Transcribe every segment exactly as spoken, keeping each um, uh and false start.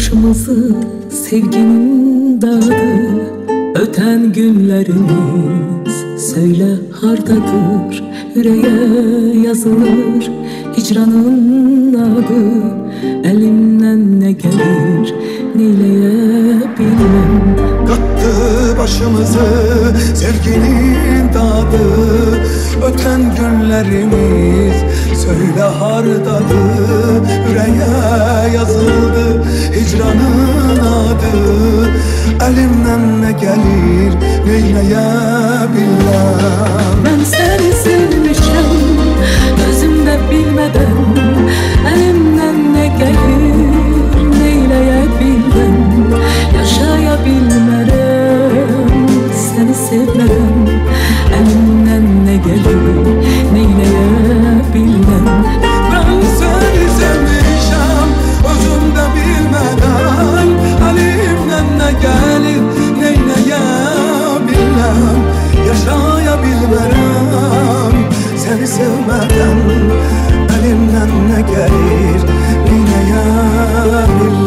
başımızı sevginin dağıdı. Öten günlerimiz söyle hardadır. Yüreğe yazılır hicranın adı. Elimden ne gelir neyleyebilmem. Kattı başımızı sevginin dadı. Öten günlerimiz söyle hardadır. Yüreğe yazıldı hicranın adı. Elimden ne gelir neyleyebilmem. Ben seni sevmişim özümde bilmeden. Elimden ne gelir neyleyebilmem. Yaşayabilmem seni sevmeden. Elimden ne gelir neyleyebilmem. Ben seni sevmişim özümde bilmeden. Elimden ne gelir neyleyebilmem. Yaşayabilmem seni sevmeden. Elimden ne gelir neyleyebilmem.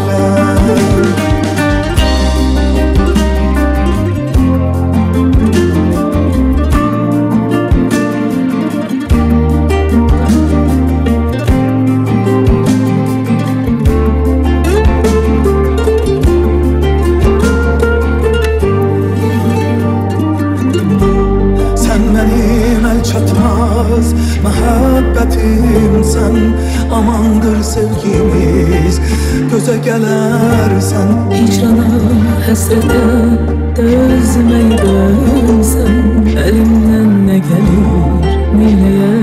Çatmaz muhabbetim sen, amandır sevgimiz göze gelersen. Hicrana hasrete dözmeyi dönsen. Elimden ne gelir neyleye